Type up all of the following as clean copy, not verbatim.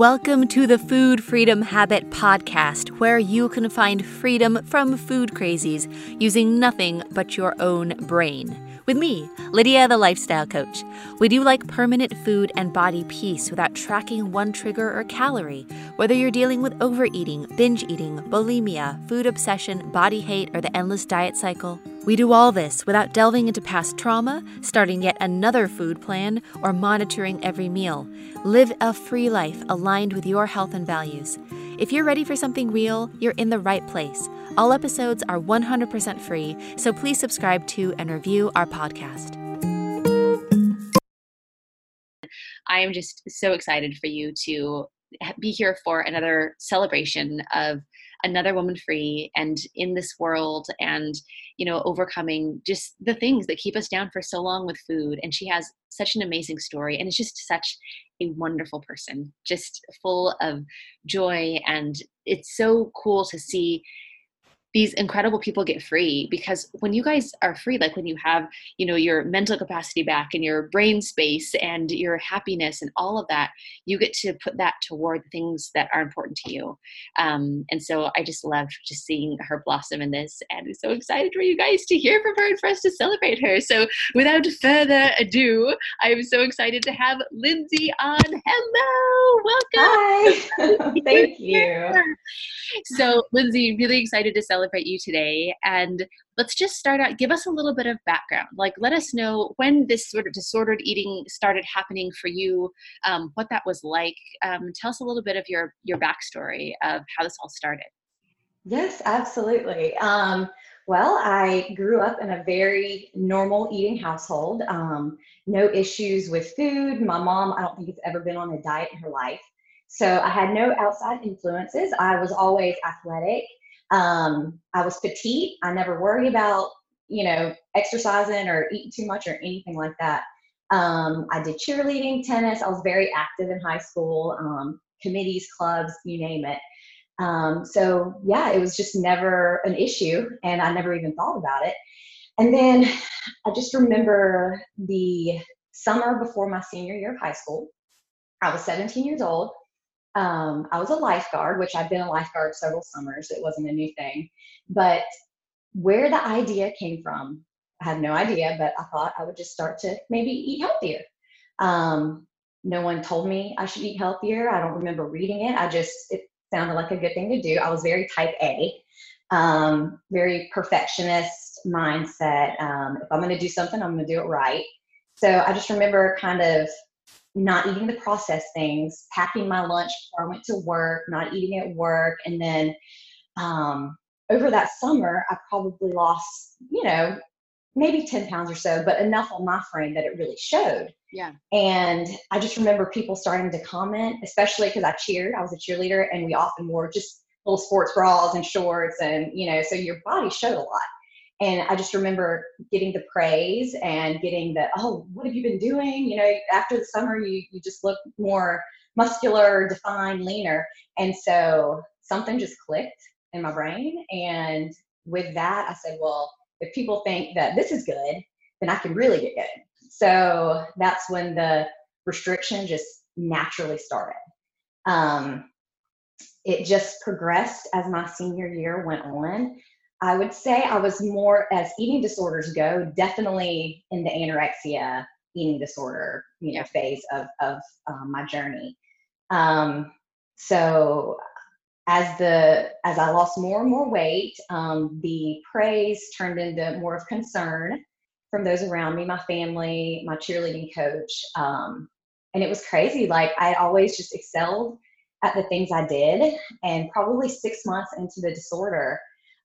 Welcome to the Food Freedom Habit Podcast, where you can find freedom from food crazies using nothing but your own brain. With me, Lydia, the Lifestyle Coach. We do like permanent food and body peace without tracking one trigger or calorie. Whether you're dealing with overeating, binge eating, bulimia, food obsession, body hate, or the endless diet cycle, we do all this without delving into past trauma, starting yet another food plan, or monitoring every meal. Live a free life aligned with your health and values. If you're ready for something real, you're in the right place. All episodes are 100% free, so please subscribe to and review our podcast. I am just so excited for you to be here for another celebration of another woman free and in this world and, overcoming just the things that keep us down for so long with food. And she has such an amazing story and is just such a wonderful person, just full of joy. And it's so cool to see these incredible people get free, because when you guys are free, like when you have, your mental capacity back and your brain space and your happiness and all of that, you get to put that toward the things that are important to you. And so I just love just seeing her blossom in this, and I'm so excited for you guys to hear from her and for us to celebrate her. So without further ado, I'm so excited to have Lindsay on. Hello, welcome. Hi, thank you. So Lindsay, really excited to celebrate you today. And let's just start out, give us a little bit of background. Like, let us know when this sort of disordered eating started happening for you, what that was like. Tell us a little bit of your backstory of how this all started. Yes, absolutely. Well, I grew up in a very normal eating household. No issues with food. My mom, I don't think has ever been on a diet in her life. So I had no outside influences. I was always athletic. I was petite. I never worried about, exercising or eating too much or anything like that. I did cheerleading, tennis. I was very active in high school, committees, clubs, you name it. So yeah, it was just never an issue, and I never even thought about it. And then I just remember the summer before my senior year of high school. I was 17 years old. I was a lifeguard, which I've been a lifeguard several summers. It wasn't a new thing. But where the idea came from, I had no idea, but I thought I would just start to maybe eat healthier. No one told me I should eat healthier. I don't remember reading it. It sounded like a good thing to do. I was very type A, very perfectionist mindset. If I'm going to do something, I'm going to do it right. So I just remember kind of not eating the processed things, packing my lunch before I went to work, not eating at work. And then over that summer, I probably lost, maybe 10 pounds or so, but enough on my frame that it really showed. Yeah. And I just remember people starting to comment, especially because I cheered. I was a cheerleader, and we often wore just little sports bras and shorts, and, so your body showed a lot. And I just remember getting the praise and getting the, oh, what have you been doing? After the summer, you just look more muscular, defined, leaner. And so something just clicked in my brain. And with that, I said, well, if people think that this is good, then I can really get good. So that's when the restriction just naturally started. It just progressed as my senior year went on. I would say I was more, as eating disorders go, definitely in the anorexia eating disorder, phase of my journey. So as I lost more and more weight, the praise turned into more of concern from those around me, my family, my cheerleading coach. And it was crazy. Like, I always just excelled at the things I did. And probably 6 months into the disorder,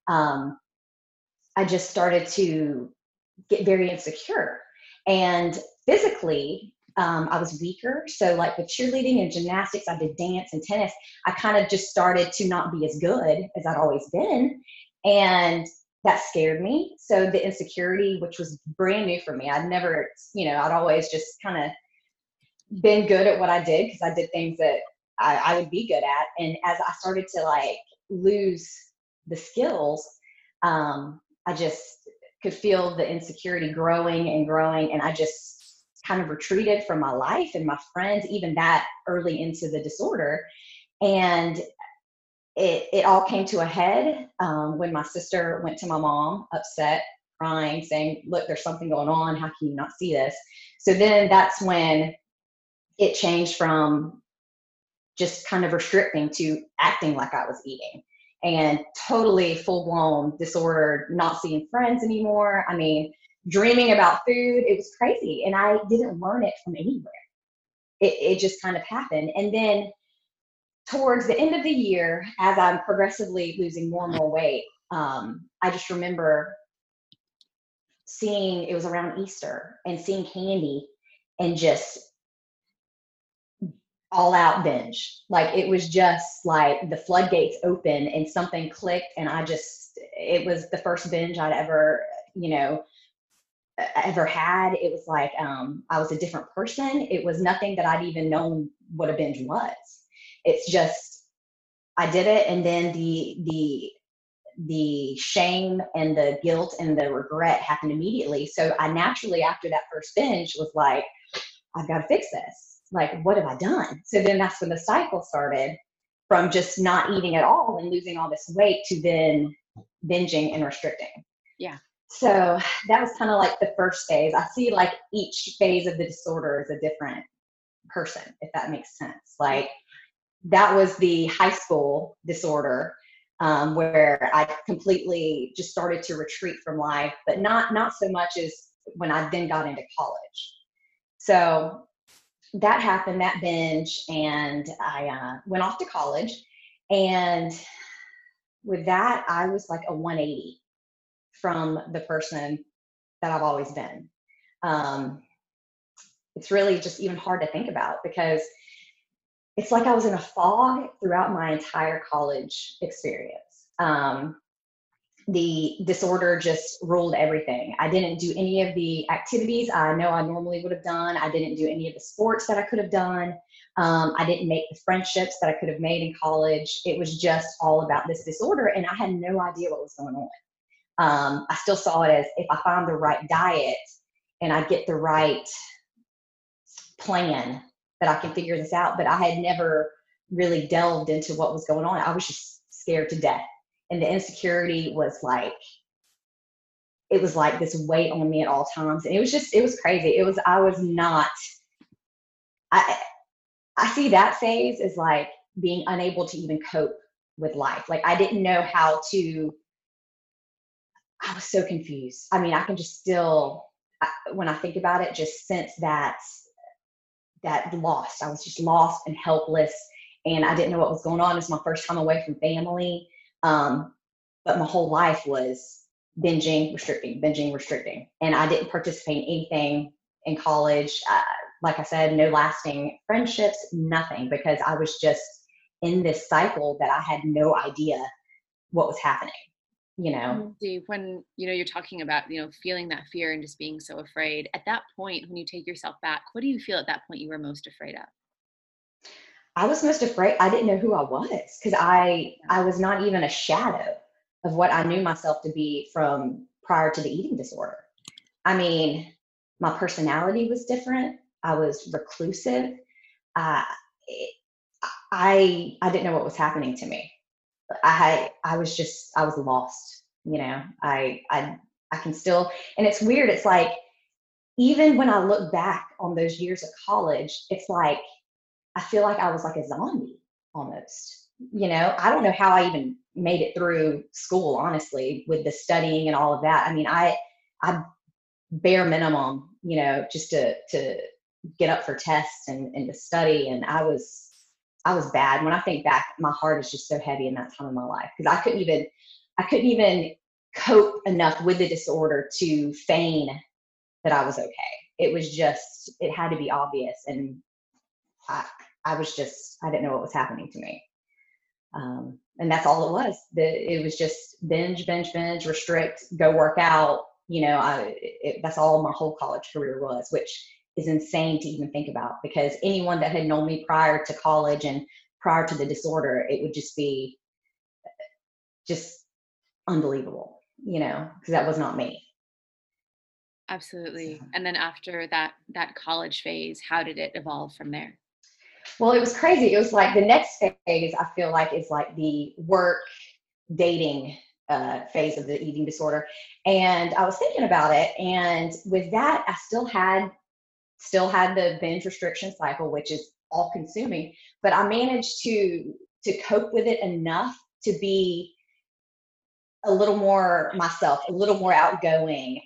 I just started to get very insecure. And physically, I was weaker. So like with cheerleading and gymnastics, I did dance and tennis. I kind of just started to not be as good as I'd always been. And that scared me. So the insecurity, which was brand new for me, I'd never, I'd always just kind of been good at what I did because I did things that I would be good at. And as I started to lose the skills, I just could feel the insecurity growing and growing. And I just kind of retreated from my life and my friends, even that early into the disorder. And it all came to a head when my sister went to my mom, upset, crying, saying, look, there's something going on. How can you not see this? So then that's when it changed from just kind of restricting to acting like I was eating, and totally full blown disorder, not seeing friends anymore. I mean, dreaming about food. It was crazy. And I didn't learn it from anywhere. It just kind of happened. And then towards the end of the year, as I'm progressively losing more and more weight, I just remember seeing, it was around Easter, and seeing candy and just all out binge. Like it was just like the floodgates open and something clicked, and it was the first binge I'd ever, ever had. It was like I was a different person. It was nothing that I'd even known what a binge was. It's just I did it, and then the shame and the guilt and the regret happened immediately. So I naturally, after that first binge, was like, I've got to fix this. Like, what have I done? So then that's when the cycle started, from just not eating at all and losing all this weight to then binging and restricting. Yeah. So that was kind of like the first phase. I see like each phase of the disorder is a different person, if that makes sense. Like that was the high school disorder, where I completely just started to retreat from life, but not so much as when I then got into college. So that happened, that binge, and I went off to college. And with that, I was like a 180 from the person that I've always been. Um, it's really just even hard to think about, because it's like I was in a fog throughout my entire college experience. The disorder just ruled everything. I didn't do any of the activities I know I normally would have done. I didn't do any of the sports that I could have done. I didn't make the friendships that I could have made in college. It was just all about this disorder, and I had no idea what was going on. I still saw it as, if I find the right diet and I get the right plan, that I can figure this out. But I had never really delved into what was going on. I was just scared to death. And the insecurity was like, it was like this weight on me at all times. And it was crazy. I, I see that phase as like being unable to even cope with life. Like I didn't know how to, I was so confused. I mean, I can just still, when I think about it, just sense that lost. I was just lost and helpless, and I didn't know what was going on. It was my first time away from family. But my whole life was binging, restricting. And I didn't participate in anything in college. Like I said, no lasting friendships, nothing, because I was just in this cycle that I had no idea what was happening, you know? Steve, when you're talking about feeling that fear and just being so afraid, at that point, when you take yourself back, what do you feel at that point you were most afraid of? I was most afraid. I didn't know who I was, because I was not even a shadow of what I knew myself to be from prior to the eating disorder. I mean, my personality was different. I was reclusive. Uh, I didn't know what was happening to me. I was lost. I can still, and it's weird. It's like, even when I look back on those years of college, it's like I feel like I was like a zombie almost. I don't know how I even made it through school, honestly, with the studying and all of that. I mean, I bare minimum, just to get up for tests and to study. And I was bad. When I think back, my heart is just so heavy in that time of my life, because I couldn't even cope enough with the disorder to feign that I was okay. It was just, it had to be obvious. And I, I didn't know what was happening to me. And that's all it was. It was just binge, restrict, go work out. That's all my whole college career was, which is insane to even think about, because anyone that had known me prior to college and prior to the disorder, it would just be just unbelievable, because that was not me. So, Absolutely. And then after that college phase, how did it evolve from there? well, it was crazy. It was like the next phase, I feel like, is like the work dating phase of the eating disorder. And I was thinking about it. And with that, I still had the binge restriction cycle, which is all consuming, but I managed to cope with it enough to be a little more myself, a little more outgoing,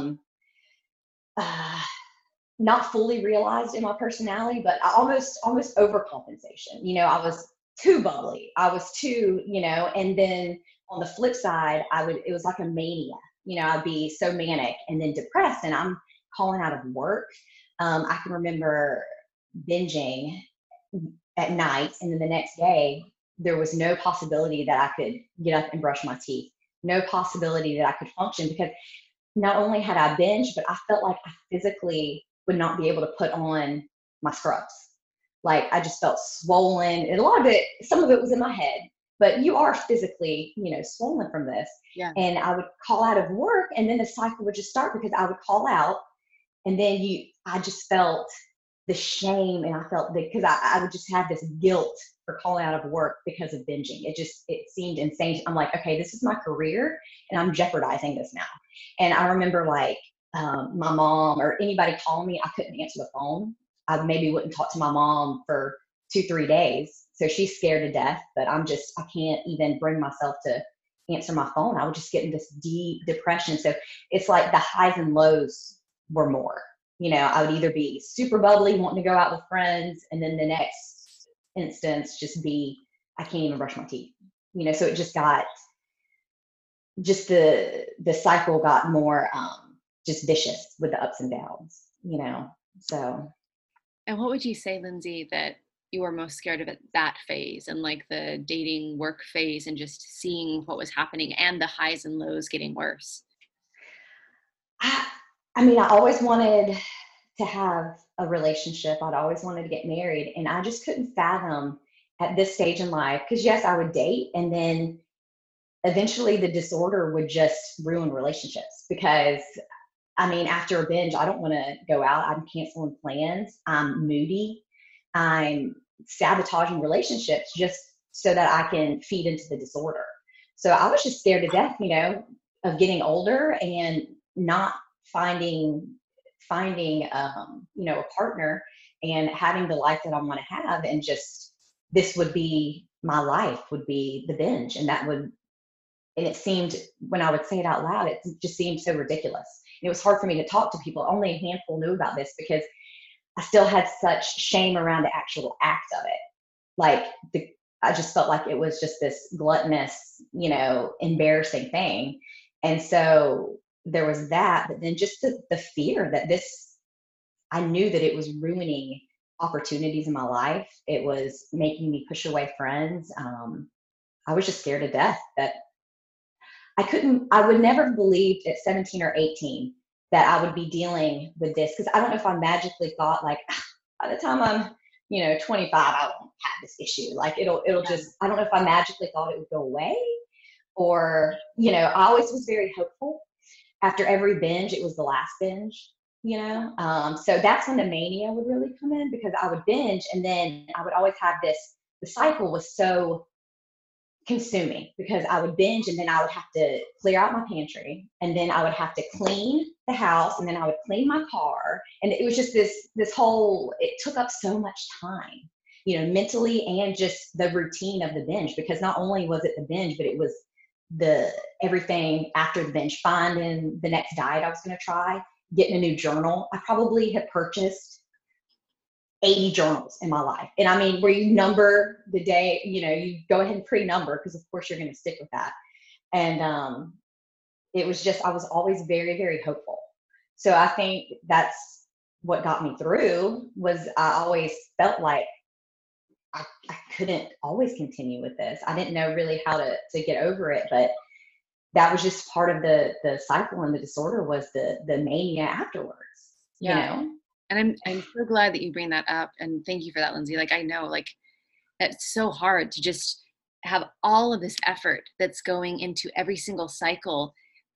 uh, not fully realized in my personality, but I almost overcompensation. I was too bubbly. I was too, and then on the flip side, it was like a mania. I'd be so manic and then depressed, and I'm calling out of work. I can remember binging at night, and then the next day, there was no possibility that I could get up and brush my teeth. No possibility that I could function because not only had I binged, but I felt like I physically would not be able to put on my scrubs. Like I just felt swollen. And a lot of it, some of it was in my head, but you are physically, swollen from this. Yeah. And I would call out of work and then the cycle would just start because I would call out and then I just felt the shame and I felt that because I would just have this guilt for calling out of work because of binging. It seemed insane. I'm like, okay, this is my career and I'm jeopardizing this now. And I remember like my mom or anybody calling me, I couldn't answer the phone. I maybe wouldn't talk to my mom for 2, 3 days. So she's scared to death, but I can't even bring myself to answer my phone. I would just get in this deep depression. So it's like the highs and lows were more. I would either be super bubbly, wanting to go out with friends, and then the next instance just be, I can't even brush my teeth. So it just the cycle got more just vicious with the ups and downs. So And what would you say, Lindsay, that you were most scared of at that phase and like the dating work phase and just seeing what was happening and the highs and lows getting worse? I, I mean, I always wanted to have a relationship. I'd always wanted to get married, and I just couldn't fathom at this stage in life because yes, I would date, and then eventually the disorder would just ruin relationships because I mean, after a binge, I don't want to go out. I'm canceling plans. I'm moody. I'm sabotaging relationships just so that I can feed into the disorder. So I was just scared to death, of getting older and not finding a partner and having the life that I want to have, and just this would be my life, would be the binge, and it seemed, when I would say it out loud, it just seemed so ridiculous. And it was hard for me to talk to people. Only a handful knew about this because I still had such shame around the actual act of it. Like I just felt like it was just this gluttonous, embarrassing thing. And so there was that, but then just the fear that I knew that it was ruining opportunities in my life. It was making me push away friends. I was just scared to death that I would never have believed at 17 or 18 that I would be dealing with this. Cause I don't know if I magically thought like, by the time I'm, 25, I won't have this issue. Like it'll just, I don't know if I magically thought it would go away or, I always was very hopeful. After every binge, it was the last binge. So that's when the mania would really come in because I would binge and then I would always have the cycle was so consuming because I would binge and then I would have to clear out my pantry and then I would have to clean the house and then I would clean my car. And it was just this whole, it took up so much time, mentally and just the routine of the binge, because not only was it the binge, but it was the everything after the binge, finding the next diet I was going to try, getting a new journal. I probably had purchased 80 journals in my life. And I mean, where you number the day, you go ahead and pre-number because of course you're going to stick with that. And it was just, I was always very, very hopeful. So I think that's what got me through was I always felt like I couldn't always continue with this. I didn't know really how to get over it, but that was just part of the cycle, and the disorder was the mania afterwards, Yeah. And I'm so glad that you bring that up. And thank you for that, Lindsay. Like, I know, like, it's so hard to just have all of this effort that's going into every single cycle,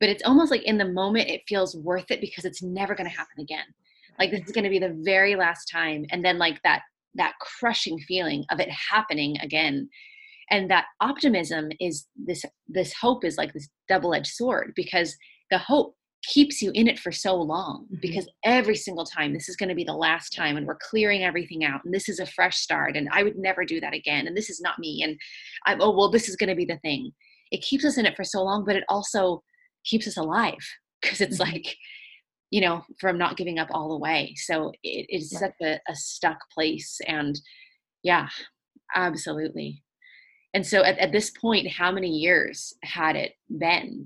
but it's almost like in the moment it feels worth it because it's never going to happen again. Like this is going to be the very last time. And then like that crushing feeling of it happening again. And that optimism is this hope is like this double-edged sword, because the hope keeps you in it for so long, Mhm. because every single time this is going to be the last time, and we're clearing everything out, and this is a fresh start, and I would never do that again, and this is not me, and oh well, this is going to be the thing. It keeps us in it for so long, but it also keeps us alive, because it's Mhm. like, from not giving up all the way. So it is Right. such a stuck place. And yeah, absolutely. And so at this point, how many years had it been?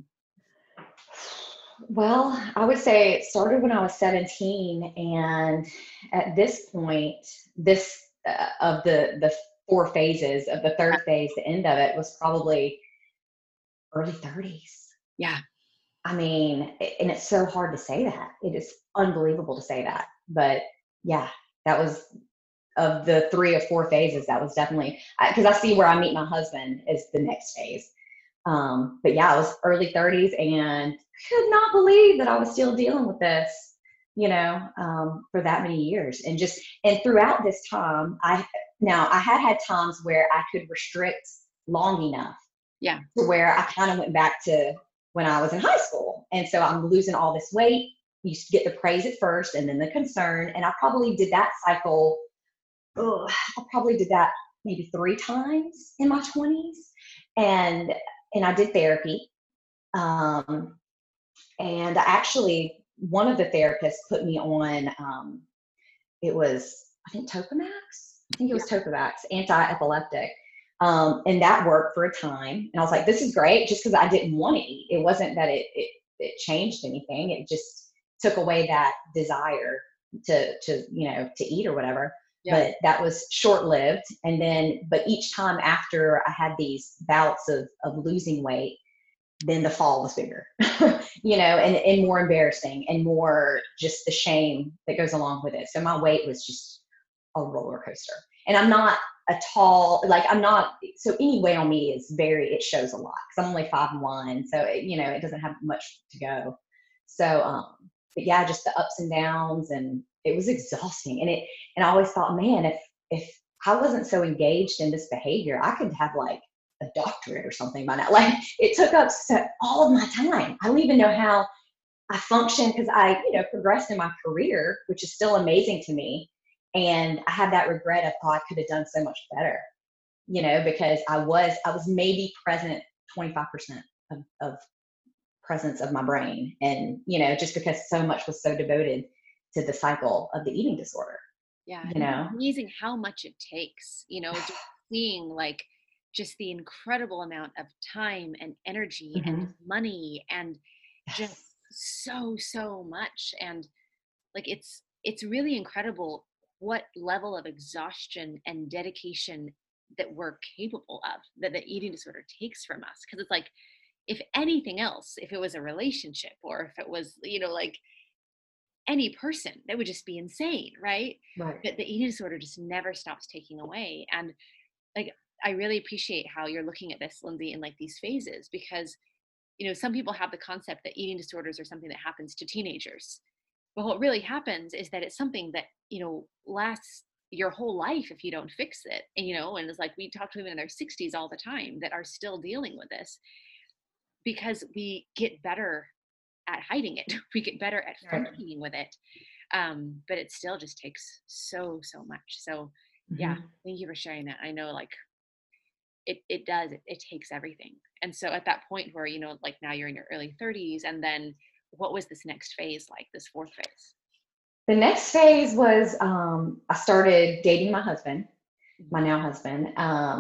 Well, I would say it started when I was 17, and at this point, this of the four phases of the third phase, the end of it was probably early 30s. Yeah. I mean, and it's so hard to say that. It is unbelievable to say that. But yeah, that was of the three or four phases. That was definitely because I see where I meet my husband is the next phase. But yeah, I was early 30s and could not believe that I was still dealing with this, for that many years. And throughout this time, I had times where I could restrict long enough Yeah. to where I kind of went back to when I was in high school. And so I'm losing all this weight. You get the praise at first and then the concern. And I probably did that cycle. I probably did that maybe 3 times in my 20s. And and I did therapy. Um, and I actually, one of the therapists put me on, it was, I think, Topamax. I think it Yeah. was Topamax, anti-epileptic. And that worked for a time. And I was like, this is great, just because I didn't want to eat. It wasn't that it changed anything. It just took away that desire to eat or whatever. Yeah. But that was short lived. And then, but each time after I had these bouts of losing weight, then the fall was bigger, and more embarrassing and more just the shame that goes along with it. So my weight was just a roller coaster. And I'm not a tall, like I'm not, so any weight on me it shows a lot because I'm only 5'1". So, it doesn't have much to go. So, but yeah, just the ups and downs, and it was exhausting. And I always thought, man, if I wasn't so engaged in this behavior, I could have like a doctorate or something by now. Like it took up all of my time. I don't even know how I function because I, progressed in my career, which is still amazing to me. And I had that regret of, oh, I could have done so much better, because I was maybe present 25% of presence of my brain. And, just because so much was so devoted to the cycle of the eating disorder, Yeah. you And it's know? amazing how much it takes, just seeing like just the incredible amount of time and energy and Hmm. money and just Yes. so much. And like it's really incredible what level of exhaustion and dedication that we're capable of, that the eating disorder takes from us. Because it's like, if anything else, if it was a relationship, or if it was, like any person, that would just be insane, right? Right. But the eating disorder just never stops taking away. And like, I really appreciate how you're looking at this, Lindsay, in like these phases, because some people have the concept that eating disorders are something that happens to teenagers. But what really happens is that it's something that, lasts your whole life if you don't fix it. And it's like, we talk to women in their 60s all the time that are still dealing with this, because we get better at hiding it. We get better at Right. functioning with it. But it still just takes so much. So yeah, Hmm. thank you for sharing that. I know, like, it does, it takes everything. And so at that point where, like now you're in your early 30s, and then what was this next phase, like this fourth phase? The next phase was I started dating my husband, my Mhm. now husband.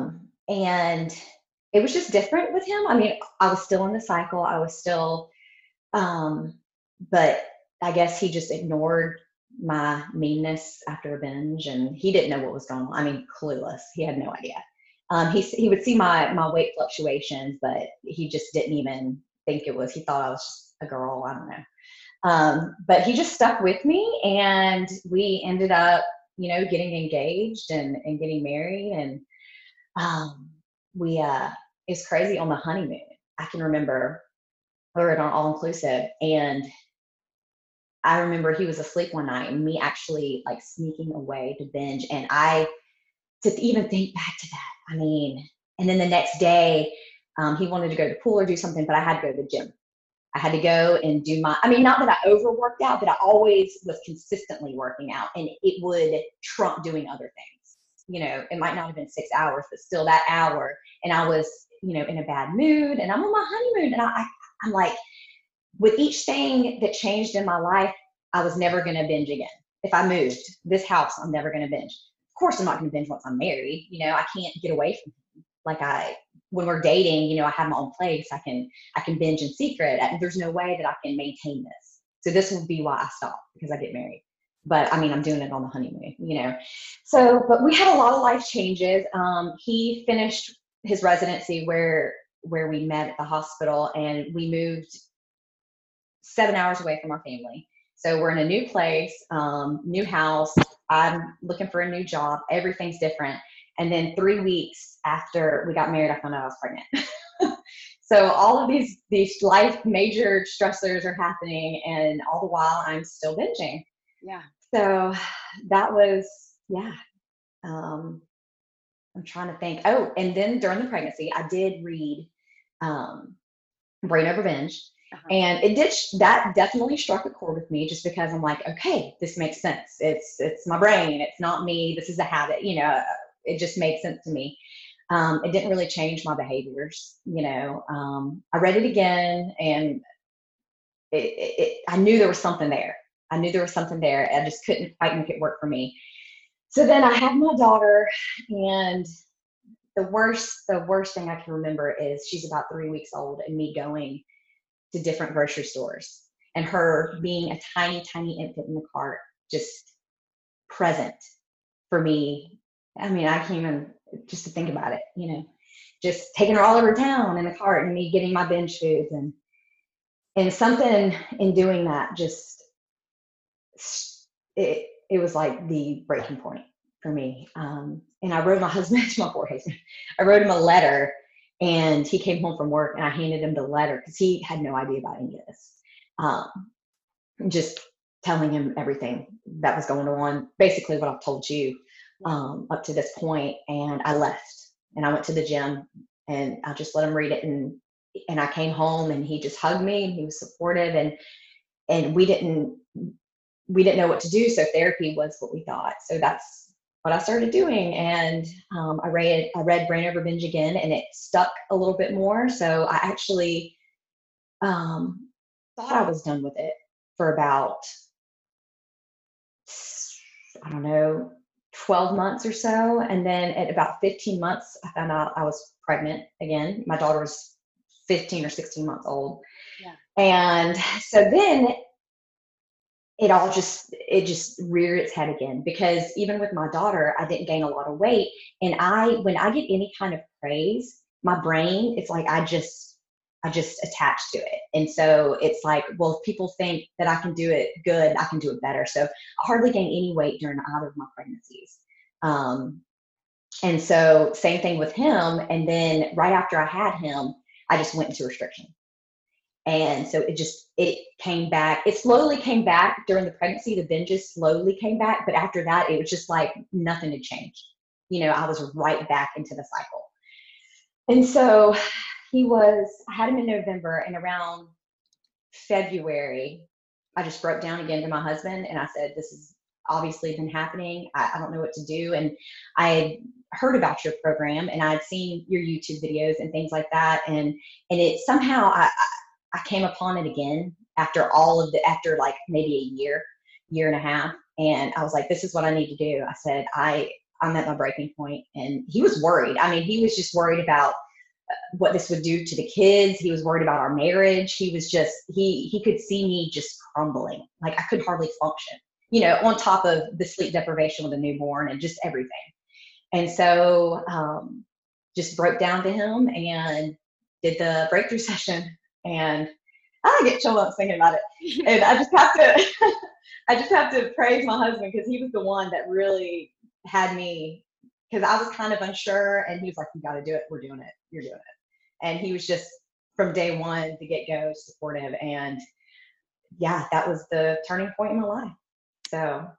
And it was just different with him. I mean, I was still in the cycle. I was still, um, but I guess he just ignored my meanness after a binge, and he didn't know what was going on. I mean, clueless. He had no idea. He would see my weight fluctuations, but he just didn't even think it was. He thought I was just a girl. I don't know. But he just stuck with me, and we ended up, getting engaged and getting married. And um, we, it's crazy, on the honeymoon. I can remember or an all-inclusive. And I remember he was asleep one night and me actually like sneaking away to binge. And to even think back to that, I mean, and then the next day, he wanted to go to the pool or do something, but I had to go to the gym. I had to go and do I mean, not that I overworked out, but I always was consistently working out, and it would trump doing other things. It might not have been 6 hours, but still that hour. And I was, in a bad mood, and I'm on my honeymoon. And I'm like, with each thing that changed in my life, I was never going to binge again. If I moved this house, I'm never going to binge. Of course, I'm not going to binge once I'm married. I can't get away from him. Like when we're dating, I have my own place. I can binge in secret. There's no way that I can maintain this. So this will be why I stopped, because I get married. But I mean, I'm doing it on the honeymoon. So, but we had a lot of life changes. He finished his residency where we met at the hospital, and we moved 7 hours away from our family. So we're in a new place, new house. I'm looking for a new job. Everything's different. And then 3 weeks after we got married, I found out I was pregnant. So all of these life major stressors are happening, and all the while I'm still binging. Yeah. So that was, yeah. I'm trying to think. Oh, and then during the pregnancy, I did read Brain Over Binge. Uh-huh. And that definitely struck a chord with me, just because I'm like, okay, this makes sense. It's my brain. It's not me. This is a habit. It just made sense to me. It didn't really change my behaviors. I read it again, and I knew there was something there. I just couldn't quite make it work for me. So then I had my daughter, and the worst thing I can remember is she's about 3 weeks old, and me going to different grocery stores, and her being a tiny, tiny infant in the cart, just present for me. I mean, I can't even, just to think about it, just taking her all over town in the cart, and me getting my binge foods, and something in doing that, just, it was like the breaking point for me. And I wrote my husband, my poor husband, I wrote him a letter. And he came home from work, and I handed him the letter, because he had no idea about any of this. Just telling him everything that was going on, basically what I've told you up to this point. And I left, and I went to the gym, and I just let him read it. And I came home, and he just hugged me, and he was supportive, and we didn't know what to do. So therapy was what we thought. So that's what I started doing. And I read Brain Over Binge again, and it stuck a little bit more. So I actually thought I was done with it for about, I don't know, 12 months or so. And then at about 15 months, I found out I was pregnant again. My daughter was 15 or 16 months old. Yeah. And so then it just reared its head again, because even with my daughter, I didn't gain a lot of weight. And when I get any kind of praise, my brain, it's like I just attach to it. And so it's like, well, if people think that I can do it good, I can do it better. So I hardly gained any weight during either of my pregnancies. And so same thing with him. And then right after I had him, I just went into restriction. And so it came back. It slowly came back during the pregnancy. The binges slowly came back. But after that, it was just like nothing had changed. I was right back into the cycle. And so I had him in November, and around February, I just broke down again to my husband, and I said, this has obviously been happening. I don't know what to do. And I had heard about your program, and I'd seen your YouTube videos and things like that. And it somehow, I came upon it again after like maybe a year and a half. And I was like, this is what I need to do. I said, I'm at my breaking point. And he was worried. I mean, he was just worried about what this would do to the kids. He was worried about our marriage. He was just, he could see me just crumbling. Like I could hardly function, on top of the sleep deprivation with a newborn and just everything. And so, just broke down to him and did the breakthrough session. And I get chill bumps thinking about it. And I just have to praise my husband, because he was the one that really had me, because I was kind of unsure, and he was like, you got to do it. We're doing it. You're doing it. And he was just from day one, the get-go, supportive. And yeah, that was the turning point in my life. So,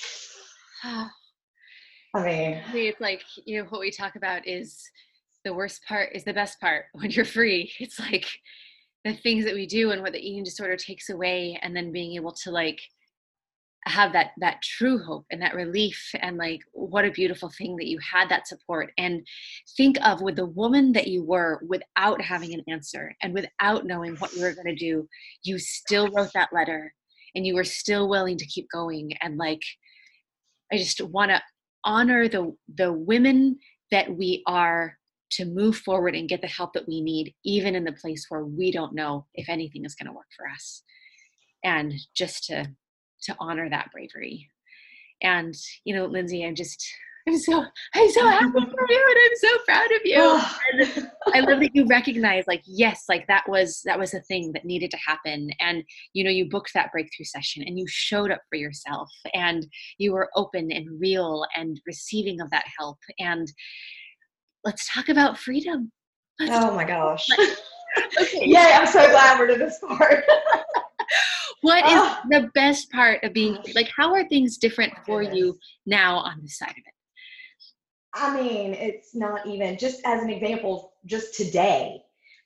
I mean, It's like, what we talk about is the worst part is the best part when you're free. It's like the things that we do and what the eating disorder takes away, and then being able to like have that true hope and that relief, and like what a beautiful thing that you had that support. And think of, with the woman that you were, without having an answer and without knowing what you were going to do, you still wrote that letter and you were still willing to keep going. And like, I just want to honor the women that we are, to move forward and get the help that we need, even in the place where we don't know if anything is going to work for us. And just to honor that bravery. And, Lindsay, I'm so happy for you, and I'm so proud of you. And I love that you recognize, like, yes, like that was a thing that needed to happen. And, you booked that breakthrough session and you showed up for yourself, and you were open and real and receiving of that help. And let's talk about freedom. Oh my gosh. Okay. Yay, I'm so glad we're to this part. What is the best part of being free? Like, how are things different for you now on this side of it? I mean, it's not even, just as an example, just today,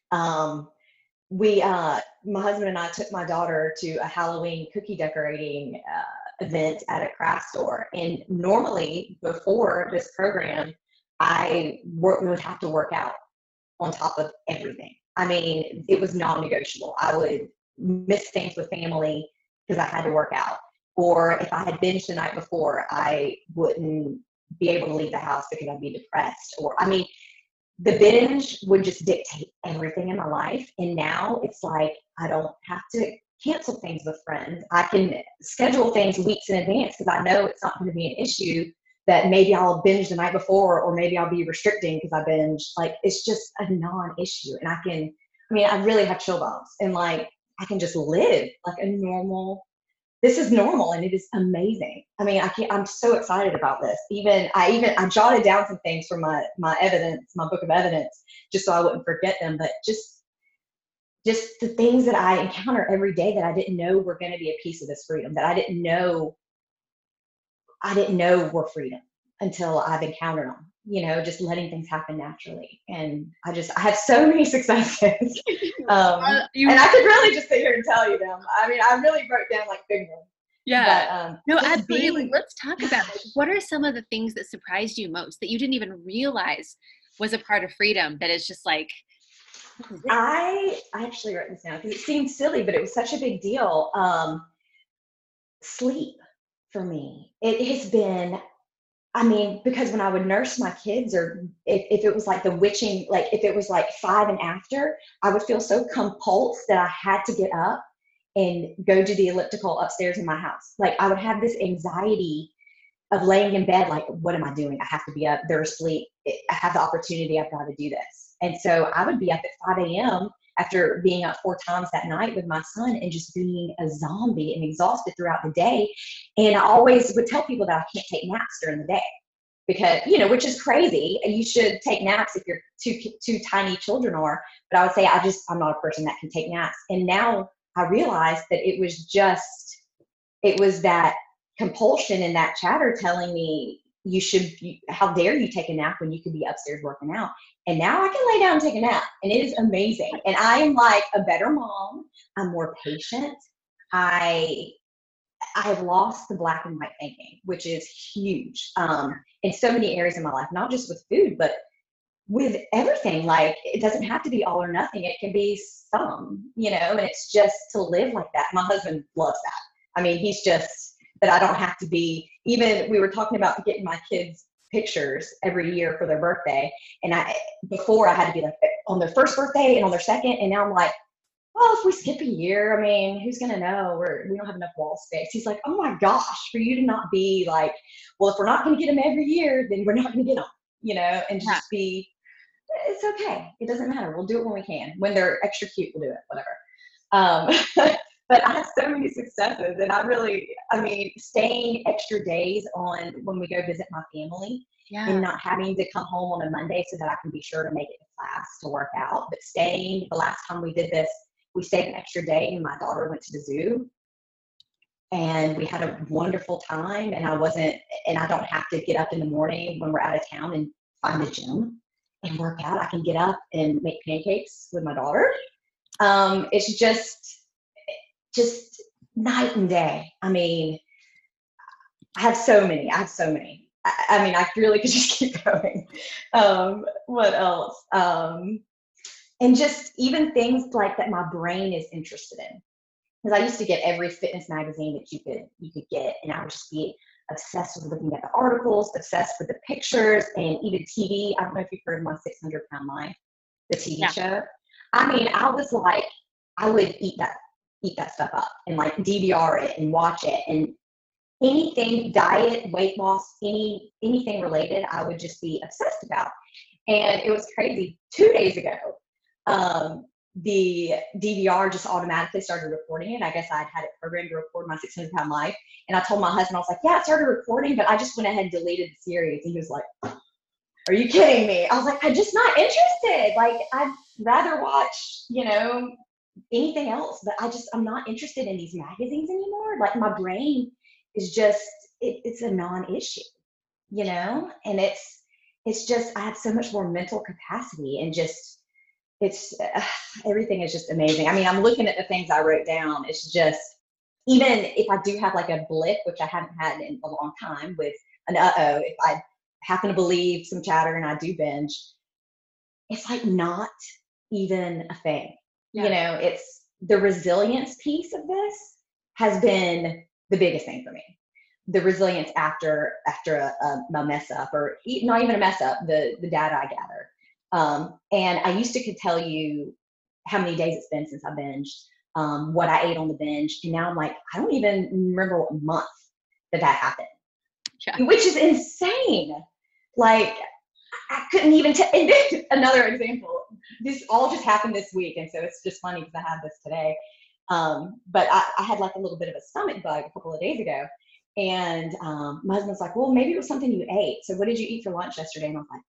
my husband and I took my daughter to a Halloween cookie decorating event at a craft store. And normally, before this program, would have to work out on top of everything. I mean, it was non-negotiable. I would miss things with family because I had to work out. Or if I had binged the night before, I wouldn't be able to leave the house because I'd be depressed. Or, I mean, the binge would just dictate everything in my life. And now it's like, I don't have to cancel things with friends. I can schedule things weeks in advance because I know it's not going to be an issue, that maybe I'll binge the night before, or maybe I'll be restricting because I binge. Like, it's just a non-issue. And I really have chill bumps, and like, I can just live like a normal, this is normal, and it is amazing. I mean, I'm so excited about this. I jotted down some things from my evidence, my book of evidence, just so I wouldn't forget them. But just the things that I encounter every day that I didn't know were going to be a piece of this freedom, that I didn't know were freedom until I've encountered them, just letting things happen naturally. And I have so many successes. And I could really just sit here and tell you them. I mean, I really broke down like big ones. Yeah. No, absolutely. Let's talk about it. What are some of the things that surprised you most, that you didn't even realize was a part of freedom, that is just like, I actually wrote this down because it seemed silly, but it was such a big deal. Sleep for me. It has been, I mean, because when I would nurse my kids, or if it was like the witching, like if it was like 5 and after, I would feel so compulsed that I had to get up and go do the elliptical upstairs in my house. Like, I would have this anxiety of laying in bed, like, what am I doing? I have to be up. They're asleep. I have the opportunity. I've got to do this. And so I would be up at 5 a.m. after being up 4 times that night with my son, and just being a zombie and exhausted throughout the day. And I always would tell people that I can't take naps during the day, because, which is crazy. You should take naps if your two tiny children are. But I would say I'm not a person that can take naps. And now I realized that it was that compulsion and that chatter telling me, how dare you take a nap when you could be upstairs working out. And now I can lay down and take a nap, and it is amazing. And I am like a better mom. I'm more patient. I have lost the black and white thinking, which is huge, in so many areas in my life, not just with food, but with everything. Like, it doesn't have to be all or nothing. It can be some, and it's just to live like that. My husband loves that. I mean, he's just, that I don't have to be, even we were talking about getting my kids pictures every year for their birthday. And before I had to be like on their first birthday and on their second. And now I'm like, well, if we skip a year, I mean, who's going to know? We don't have enough wall space. He's like, oh my gosh, for you to not be like, well, if we're not going to get them every year, then we're not going to get them, and just be, it's okay. It doesn't matter. We'll do it when we can. When they're extra cute, we'll do it, whatever. But I have so many successes, and staying extra days on when we go visit my family, and not having to come home on a Monday so that I can be sure to make it to class to work out, but staying, the last time we did this, we stayed an extra day and my daughter went to the zoo and we had a wonderful time. And I don't have to get up in the morning when we're out of town and find a gym and work out. I can get up and make pancakes with my daughter. It's just night and day. I mean, I have so many. I mean, I really could just keep going. What else? And just even things like that my brain is interested in. Because I used to get every fitness magazine that you could get, and I would just be obsessed with looking at the articles, obsessed with the pictures, and even TV. I don't know if you've heard of My 600 Pound Life, the TV show. I mean, I was like, I would eat that stuff up and like DVR it and watch it, and anything diet, weight loss, anything related, I would just be obsessed about. And it was crazy. 2 days ago, the DVR just automatically started recording it. I guess I'd had it programmed to record My 600 Pound Life. And I told my husband, I was like, yeah, it started recording, but I just went ahead and deleted the series. And he was like, are you kidding me? I was like, I'm just not interested. Like, I'd rather watch, anything else, but I'm not interested in these magazines anymore. Like, my brain is just, it's a non-issue, and it's just, I have so much more mental capacity, and just, everything is just amazing. I mean, I'm looking at the things I wrote down. It's just, even if I do have like a blip, which I haven't had in a long time, with an if I happen to believe some chatter and I do binge, it's like not even a thing. Yeah. It's the resilience piece of this has been the biggest thing for me. The resilience after a mess up, or not even a mess up, the data I gather. And I used to could tell you how many days it's been since I binged, what I ate on the binge. And now I'm like, I don't even remember what month that happened, which is insane. Like, I couldn't even and then another example, this all just happened this week. And so it's just funny because I had this today. But I had like a little bit of a stomach bug a couple of days ago. And my husband's like, well, maybe it was something you ate. So what did you eat for lunch yesterday? And I was like,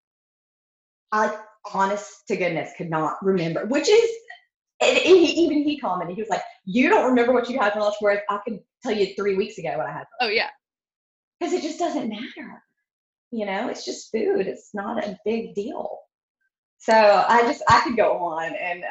I honest to goodness could not remember, which is, even he commented, he was like, you don't remember what you had for lunch, whereas I could tell you 3 weeks ago what I had for lunch. Oh, yeah. Because it just doesn't matter. It's just food. It's not a big deal. So I could go on and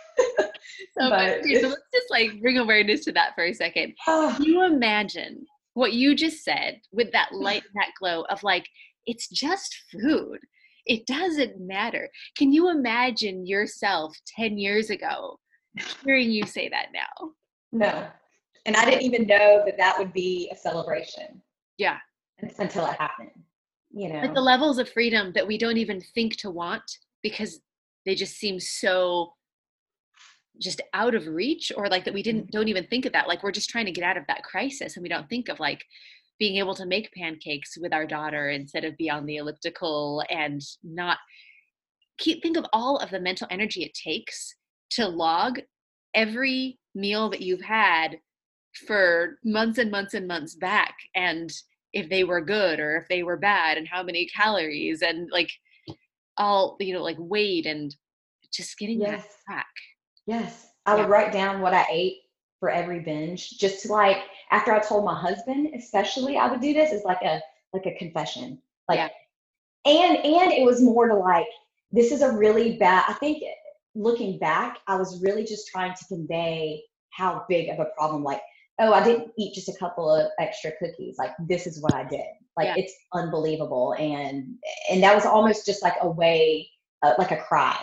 so let's just like bring awareness to that for a second. Can you imagine what you just said with that light and that glow of like, it's just food. It doesn't matter. Can you imagine yourself 10 years ago hearing you say that now? No. And I didn't even know that would be a celebration. Yeah. Until it happened. Like the levels of freedom that we don't even think to want because they just seem so just out of reach, or like that we don't even think of that. Like, we're just trying to get out of that crisis, and we don't think of like being able to make pancakes with our daughter instead of be on the elliptical, and not think of all of the mental energy it takes to log every meal that you've had for months and months and months back, and if they were good or if they were bad, and how many calories, and like all, like weight, and just getting that back. Yes. I would write down what I ate for every binge, just to like, after I told my husband, especially, I would do this as like a confession. Like, and it was more to like, this is a really bad, I think looking back, I was really just trying to convey how big of a problem, like, oh, I didn't eat just a couple of extra cookies. Like, this is what I did. Like, it's unbelievable. And that was almost just like a way, like a cry,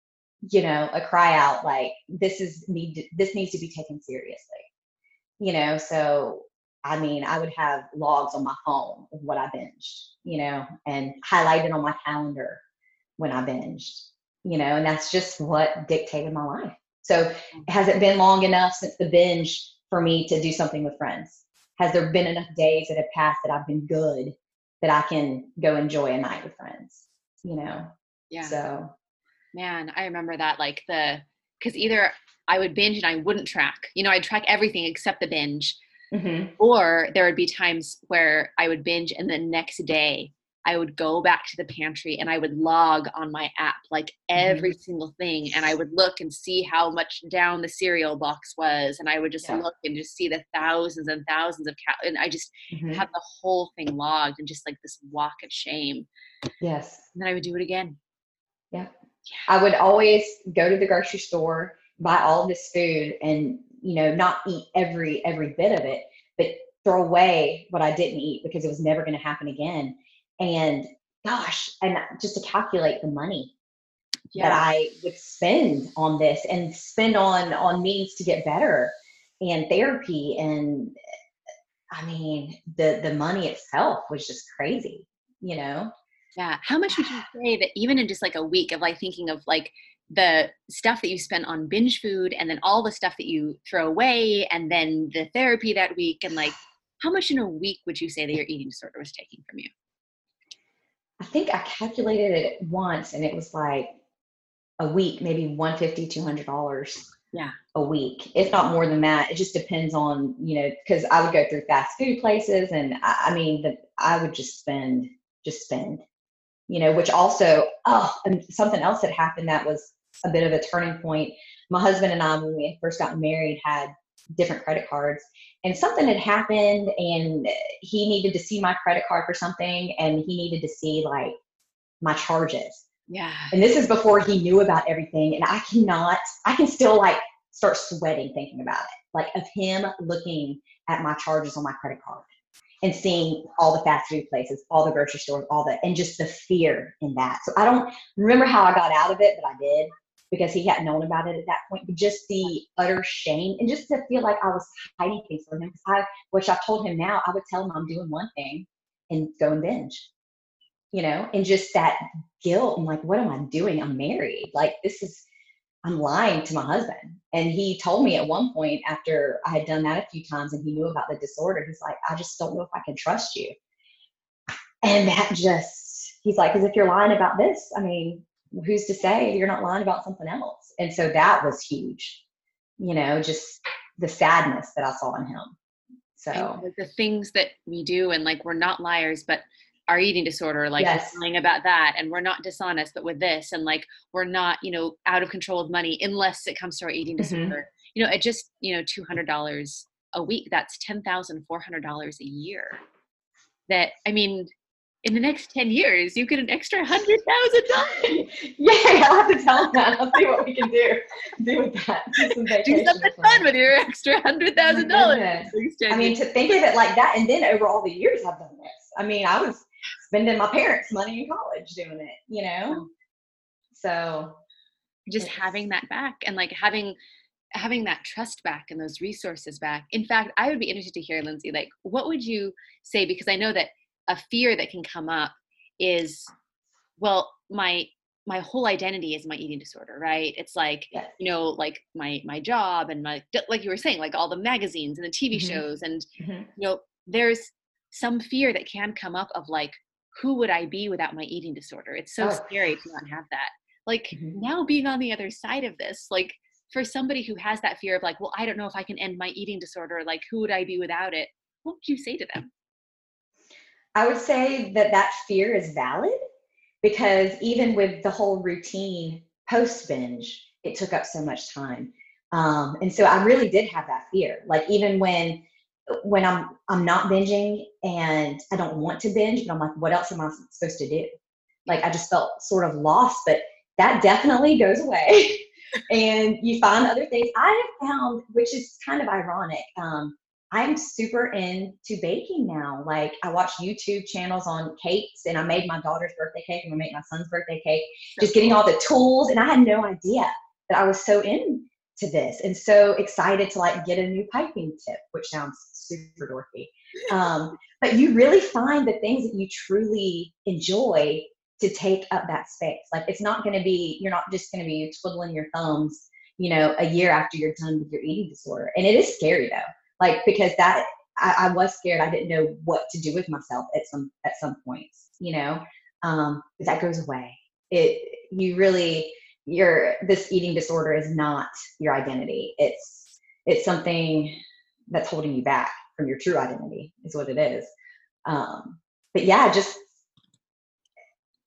a cry out, like, this needs to be taken seriously, so, I mean, I would have logs on my phone of what I binged, and highlighted on my calendar when I binged, and that's just what dictated my life. So has it been long enough since the binge for me to do something with friends? Has there been enough days that have passed that I've been good that I can go enjoy a night with friends, Yeah. So. Man, I remember that, like because either I would binge and I wouldn't track, I'd track everything except the binge. Mm-hmm. Or there would be times where I would binge and the next day I would go back to the pantry and I would log on my app, like every Mhm. single thing. And I would look and see how much down the cereal box was. And I would just Yeah. look and just see the thousands and thousands of and I just Mhm. have the whole thing logged and just like this walk of shame. Yes. And then I would do it again. Yeah. I would always go to the grocery store, buy all of this food, and not eat every bit of it, but throw away what I didn't eat because it was never going to happen again. And gosh, and just to calculate the money that Yeah. I would spend on this and spend on means to get better and therapy, and I mean the money itself was just crazy, you know. Yeah. How much would you say that even in just like a week of like thinking of like the stuff that you spent on binge food and then all the stuff that you throw away and then the therapy that week and like how much in a week would you say that your eating disorder was taking from you? I think I calculated it once and it was like a week, maybe 150, $200 Yeah. a week, if not more than that. It just depends on, because I would go through fast food places, and I mean, I would just spend, which also, oh, and something else that happened that was a bit of a turning point. My husband and I, when we first got married, had different credit cards, and something had happened, and he needed to see my credit card for something, and he needed to see like my charges. Yeah. And this is before he knew about everything. And I can still like start sweating thinking about it, like of him looking at my charges on my credit card and seeing all the fast food places, all the grocery stores, all that, and just the fear in that. So I don't remember how I got out of it, but I did because he hadn't known about it at that point. But just the utter shame and just to feel like I was hiding things from him. Which I've told him now, I would tell him I'm doing one thing and go and binge, and just that guilt. I'm like, what am I doing? I'm married. Like, I'm lying to my husband. And he told me at one point after I had done that a few times and he knew about the disorder, he's like, I just don't know if I can trust you. And he's like, because if you're lying about this, I mean, who's to say you're not lying about something else? And so that was huge, just the sadness that I saw in him. I know, So, like the things that we do and like we're not liars, but our eating disorder, like we're yes. lying about that and we're not dishonest, but with this and like we're not, out of control of money unless it comes to our eating Hmm. disorder. At just, $200 a week, that's $10,400 a year. That I mean, in the next 10 years, you get an extra $100,000. Yeah, I'll have to tell him that. I'll see what we can do with that. Do some Do vacationing something for fun him. with your extra hundred Oh my thousand dollars in goodness. the next I 10 years. mean, to think of it like that, and then over all the years I've done this. I mean, I was spending my parents' money in college doing it. So Just it's having that back and like having that trust back and those resources back. In fact, I would be interested to hear, Lindsay, like what would you say? Because I know that a fear that can come up is, well, my whole identity is my eating disorder, right? It's like, yes. like my job and my, like you were saying, like all the magazines and the TV Hmm. shows and, Hmm. there's some fear that can come up of like, who would I be without my eating disorder? It's so Oh. scary to not have that. Like Mhm. now being on the other side of this, like for somebody who has that fear of like, well, I don't know if I can end my eating disorder, like who would I be without it? What would you say to them? I would say that fear is valid because even with the whole routine post binge, it took up so much time. And so I really did have that fear. Like even when I'm not binging and I don't want to binge, but I'm like, what else am I supposed to do? Yeah. Like I just felt sort of lost, but that definitely goes away. And you find other things. I have found, which is kind of ironic. I'm super into baking now. Like I watch YouTube channels on cakes, and I made my daughter's birthday cake. I'm gonna make my son's birthday cake. So Just getting cool. all the tools, and I had no idea that I was so into this, and so excited to like get a new piping tip, which sounds super dorky. But you really find the things that you truly enjoy to take up that space. Like it's not going to be, you're not just going to be twiddling your thumbs, a year after you're done with your eating disorder. And it is scary though, like because I was scared. I didn't know what to do with myself at some points, but that goes away. You really, this eating disorder is not your identity. It's something that's holding you back from your true identity is what it is. But yeah, just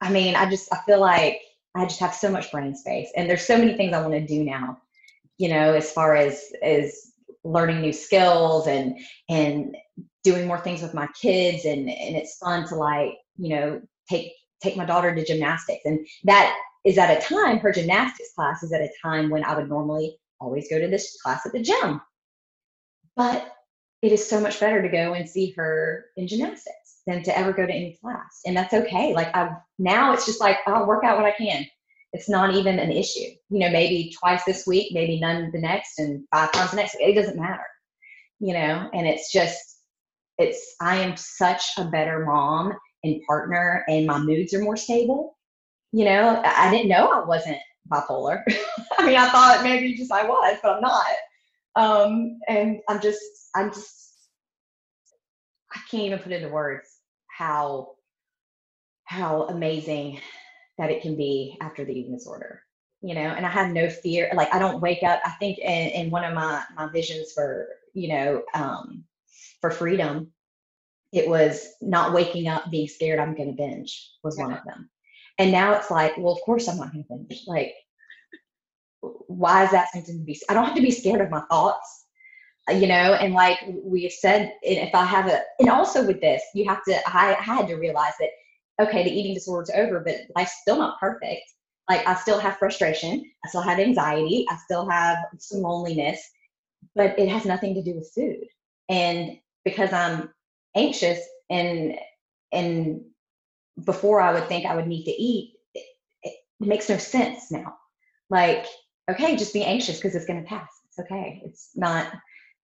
I mean, I feel like I just have so much brain space, and there's so many things I want to do now, as far as learning new skills and doing more things with my kids, and it's fun to like, take my daughter to gymnastics, and that is at a time, her gymnastics class is at a time when I would normally always go to this class at the gym. But it is so much better to go and see her in gymnastics than to ever go to any class. And that's okay. Like now it's just like, I'll work out when I can. It's not even an issue. Maybe twice this week, maybe none the next, and 5 times the next week. It doesn't matter, and I am such a better mom and partner, and my moods are more stable. I didn't know I wasn't bipolar. I mean, I thought maybe just I was, but I'm not. And I can't even put into words how amazing that it can be after the eating disorder, and I have no fear. Like, I don't wake up. I think in one of my visions for, for freedom, it was not waking up being scared I'm going to binge was one of them. And now it's like, well, of course I'm not going to binge. Like, why is that something to be? I don't have to be scared of my thoughts, and like we said, if I have and also with this, I had to realize that, okay, the eating disorder is over, but life's still not perfect. Like, I still have frustration. I still have anxiety. I still have some loneliness, but it has nothing to do with food. And because I'm anxious, and before I would think I would need to eat, it makes no sense now. Like, okay, just be anxious because it's going to pass. It's okay. It's not,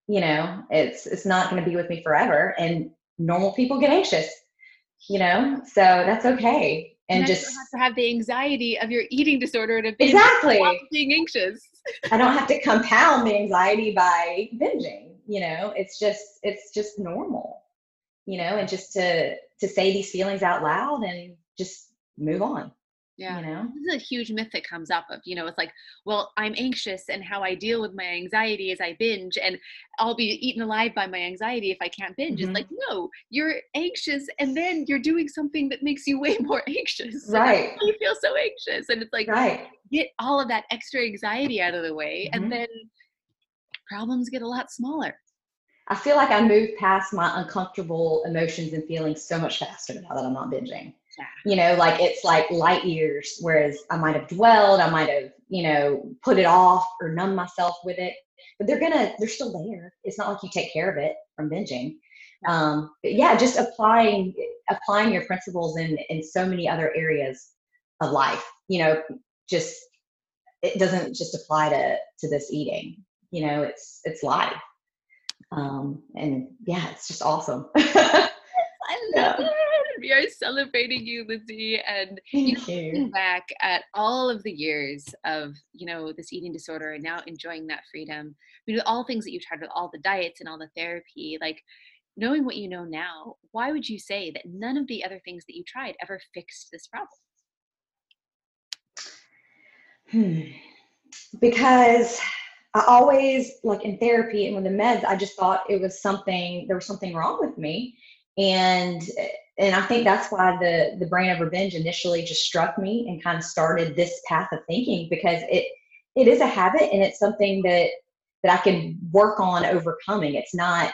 it's not going to be with me forever. And normal people get anxious, so that's okay. And just don't have to have the anxiety of your eating disorder to be exactly being anxious. I don't have to compound the anxiety by binging. It's just normal. And just to say these feelings out loud and just move on. Yeah. This is a huge myth that comes up of, it's like, well, I'm anxious, and how I deal with my anxiety is I binge, and I'll be eaten alive by my anxiety if I can't binge. Mm-hmm. It's like, no, you're anxious, and then you're doing something that makes you way more anxious. So right. You feel so anxious. And it's like, right. Get all of that extra anxiety out of the way, mm-hmm. and then problems get a lot smaller. I feel like I moved past my uncomfortable emotions and feelings so much faster now that I'm not binging. Yeah. Like, it's like light years, whereas I might have dwelled, I might have, put it off or numb myself with it, but they're still there. It's not like you take care of it from binging. But yeah, just applying your principles in so many other areas of life, just, it doesn't just apply to this eating, it's life. And yeah, it's just awesome. I love it. We are celebrating you, Lindsay, and looking back at all of the years of this eating disorder, and now enjoying that freedom. All things that you've tried, with all the diets and all the therapy, like, knowing what you know now, why would you say that none of the other things that you tried ever fixed this problem? Because I always, like in therapy and with the meds, I just thought there was something wrong with me. And I think that's why the brain over binge initially just struck me and kind of started this path of thinking, because it is a habit, and it's something that I can work on overcoming. It's not,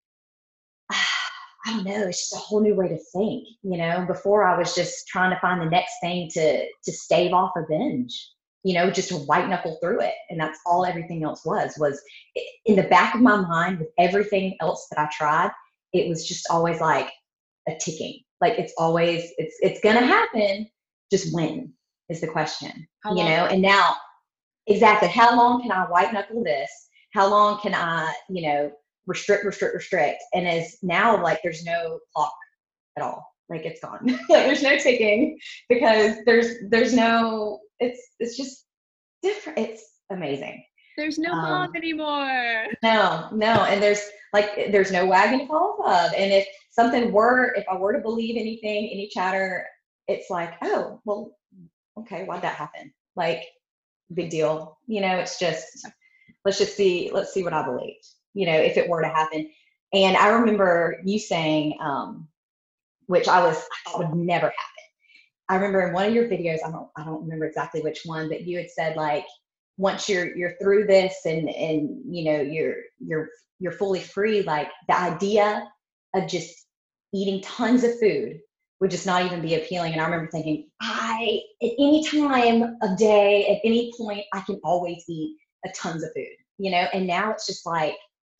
I don't know, it's just a whole new way to think. Before I was just trying to find the next thing to stave off a binge, just to white knuckle through it. And that's all everything else was in the back of my mind. With everything else that I tried, it was just always like a ticking. Like, it's always, it's going to happen. Just when is the question, and now, exactly, how long can I white knuckle this? How long can I, restrict. And as now, like, there's no clock at all. Like, it's gone. Like, there's no ticking, because there's no, it's just different. It's amazing. There's no mom anymore. No. And there's no wagon to fall off of. And if I were to believe anything, any chatter, it's like, oh, well, okay, why'd that happen? Like, big deal. It's just, let's see what I believed, if it were to happen. And I remember you saying, which I thought would never happen. I remember in one of your videos, I don't remember exactly which one, but you had said like, once you're through this and you know you're fully free, like the idea of just eating tons of food would just not even be appealing. And I remember thinking, I at any time of day, at any point, I can always eat a tons of food, you know. And now it's just like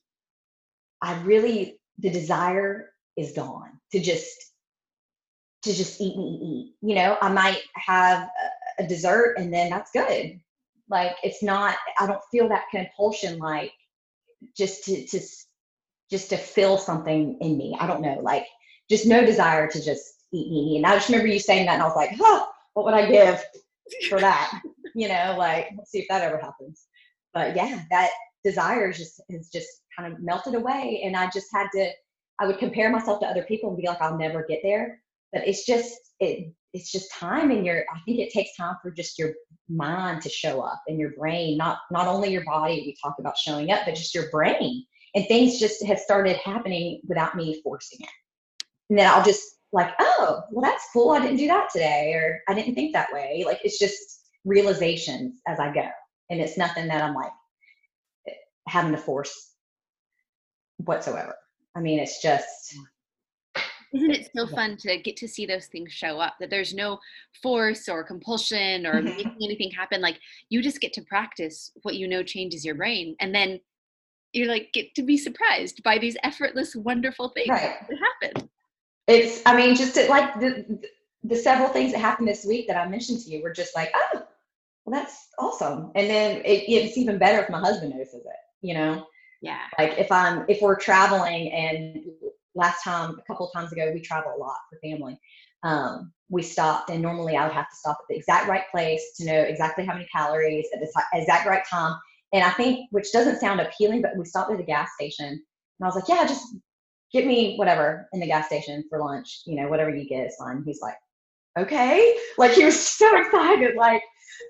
the desire is gone to just eat and eat. You know, I might have a dessert and then that's good. Like it's not, I don't feel that compulsion like just to fill something in me. I don't know, like just no desire to just eat. And I just remember you saying that and I was like, oh, what would I give for that? You know, like let's see if that ever happens. But yeah, that desire is just kind of melted away. And I would compare myself to other people and be like, I'll never get there. But it's just time, and I think it takes time for just your mind to show up and your brain, not only your body, we talk about showing up, but just your brain. And things just have started happening without me forcing it. And then I'll just like, oh, well, that's cool. I didn't do that today, or I didn't think that way. Like it's just realizations as I go. And it's nothing that I'm like having to force whatsoever. I mean, it's just, isn't it so fun to get to see those things show up, that there's no force or compulsion or making anything happen? Like you just get to practice what you know changes your brain. And then you like get to be surprised by these effortless, wonderful things right. that happen. It's, I mean, just like the several things that happened this week that I mentioned to you were just like, oh, well, that's awesome. And then it's even better if my husband notices it, you know? Yeah. Like if we're traveling, and a couple of times ago, we travel a lot for family. We stopped, and normally I would have to stop at the exact right place to know exactly how many calories at the exact right time. And I think, which doesn't sound appealing, but we stopped at the gas station and I was like, yeah, just get me whatever in the gas station for lunch, you know, whatever you get is fine. He's like, okay. Like he was so excited. Like,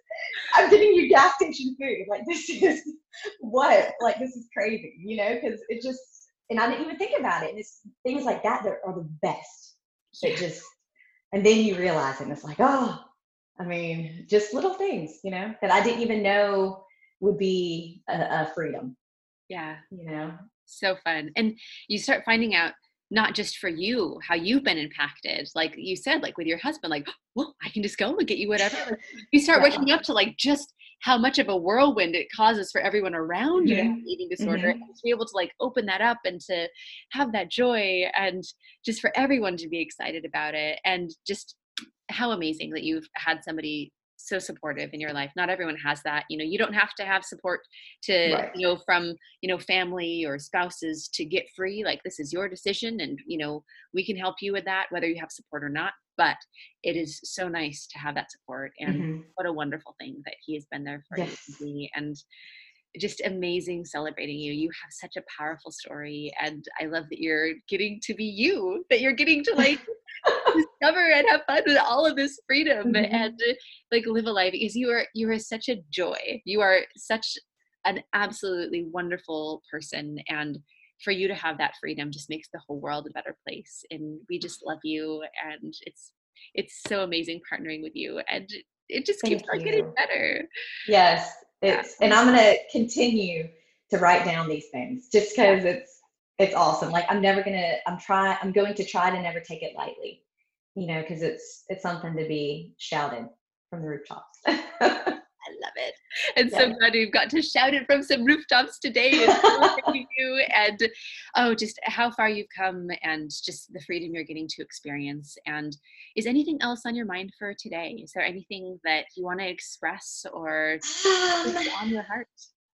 I'm getting you gas station food. Like this is what? Like this is crazy, you know? Because it just, and I didn't even think about it. And it's things like that are the best. It just, and then you realize it, and it's like, oh, I mean, just little things, you know, that I didn't even know would be a freedom. Yeah. You know? So fun. And you start finding out not just for you, how you've been impacted. Like you said, like with your husband, like, well, I can just go and get you whatever. Like, you start waking up to like just how much of a whirlwind it causes for everyone around you to have an eating disorder, and to be able to like open that up and to have that joy, and just for everyone to be excited about it. And just how amazing that you've had somebody so supportive in your life. Not everyone has that. You know, you don't have to have support to, Right. you know, from, you know, family or spouses to get free. Like this is your decision, and, you know, we can help you with that, whether you have support or not. But it is so nice to have that support, and what a wonderful thing that he has been there for you. And just amazing celebrating you. You have such a powerful story, and I love that you're getting to be you, that you're getting to like discover and have fun with all of this freedom and like live a life, because you are such a joy. You are such an absolutely wonderful person, and for you to have that freedom just makes the whole world a better place. And we just love you, and it's so amazing partnering with you, and it just keeps on getting better. Yes, and I'm going to continue to write down these things just because it's awesome. Like I'm going to try to never take it lightly, you know, because it's something to be shouted from the rooftops. I love it. And so glad we've got to shout it from some rooftops today and celebrating you, and just how far you've come, and just the freedom you're getting to experience. And is anything else on your mind for today? Is there anything that you want to express or on your heart?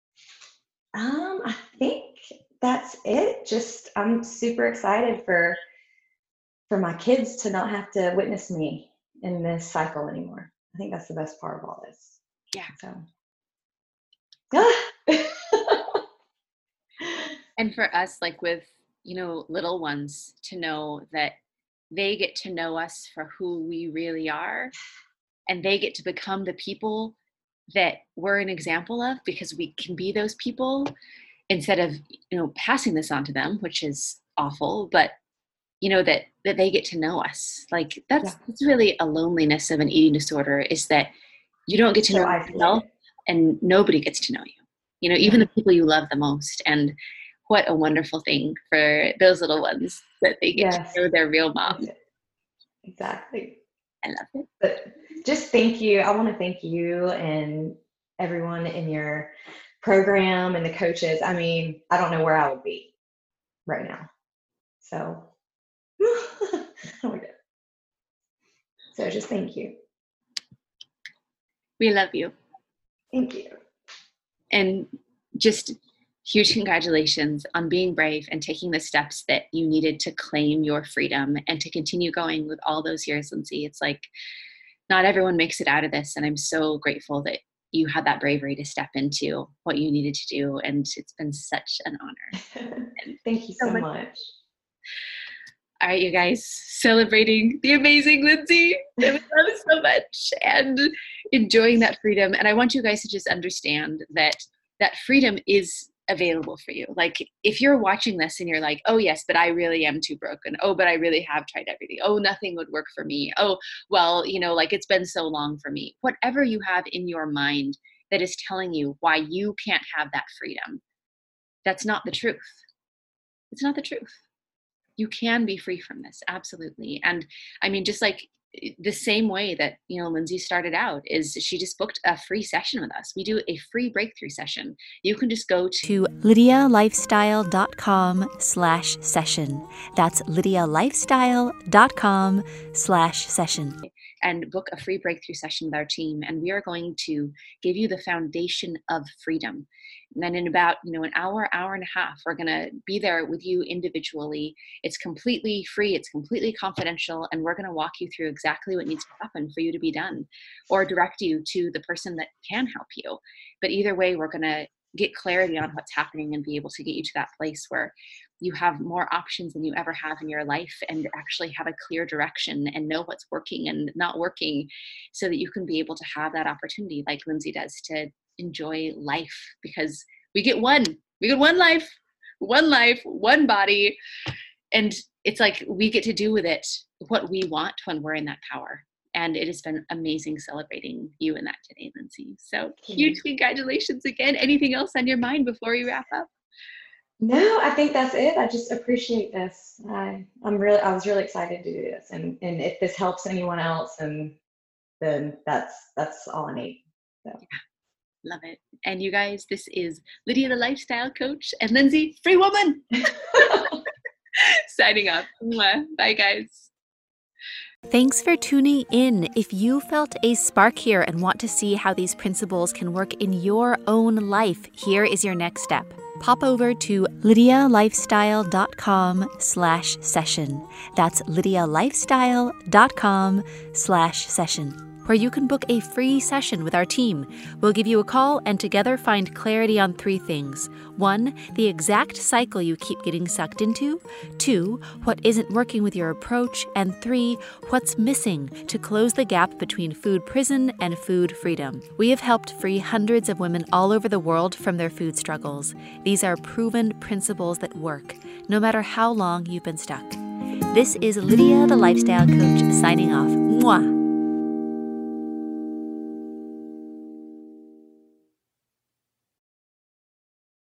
I think that's it. Just I'm super excited for my kids to not have to witness me in this cycle anymore. I think that's the best part of all this. Yeah. So. And for us, like with, you know, little ones, to know that they get to know us for who we really are, and they get to become the people that we're an example of, because we can be those people instead of, you know, passing this on to them, which is awful. But that they get to know us. Like that's Yeah. really a loneliness of an eating disorder, is that you don't get to So know yourself isolated. and nobody gets to know you, even Yeah. the people you love the most. And what a wonderful thing for those little ones that they get to Yes. know their real That's mom. it. Exactly. I love it. But just thank you. I want to thank you and everyone in your program and the coaches. I mean, I don't know where I would be right now. So, oh my God. So just thank you. We love you. Thank you. And just huge congratulations on being brave and taking the steps that you needed to claim your freedom and to continue going with all those years, Lindsay. It's like not everyone makes it out of this. And I'm so grateful that you had that bravery to step into what you needed to do. And it's been such an honor. And Thank you so much. all right, you guys, celebrating the amazing Lindsay that we love so much and enjoying that freedom. And I want you guys to just understand that that freedom is available for you. Like if you're watching this and you're like, oh yes, but I really am too broken. Oh, but I really have tried everything. Oh, nothing would work for me. Oh, well, like it's been so long for me. Whatever you have in your mind that is telling you why you can't have that freedom, that's not the truth. It's not the truth. You can be free from this, absolutely. And I mean, just like the same way that Lindsay started out, is she just booked a free session with us. We do a free breakthrough session. You can just go to lydialifestyle.com/session. That's lydialifestyle.com/session. and book a free breakthrough session with our team. And we are going to give you the foundation of freedom. And then in about, an hour and a half, we're going to be there with you individually. It's completely free. It's completely confidential. And we're going to walk you through exactly what needs to happen for you to be done, or direct you to the person that can help you. But either way, we're going to get clarity on what's happening and be able to get you to that place where you have more options than you ever have in your life, and actually have a clear direction and know what's working and not working, so that you can be able to have that opportunity like Lindsay does to enjoy life, because we get one life, one body. And it's like we get to do with it what we want when we're in that power. And it has been amazing celebrating you in that today, Lindsay. So huge congratulations again. Anything else on your mind before we wrap up? No, I think that's it. I just appreciate this. I was really excited to do this. And if this helps anyone else, and then that's all I need. So. Yeah, love it. And you guys, this is Lydia the Lifestyle Coach and Lindsay, Free Woman, signing off. Bye guys. Thanks for tuning in. If you felt a spark here and want to see how these principles can work in your own life, here is your next step. Pop over to lydialifestyle.com/session. That's lydialifestyle.com/session, where you can book a free session with our team. We'll give you a call and together find clarity on 3 things. 1, the exact cycle you keep getting sucked into. 2, what isn't working with your approach. And 3, what's missing to close the gap between food prison and food freedom. We have helped free hundreds of women all over the world from their food struggles. These are proven principles that work, no matter how long you've been stuck. This is Lydia the Lifestyle Coach signing off. Mwah!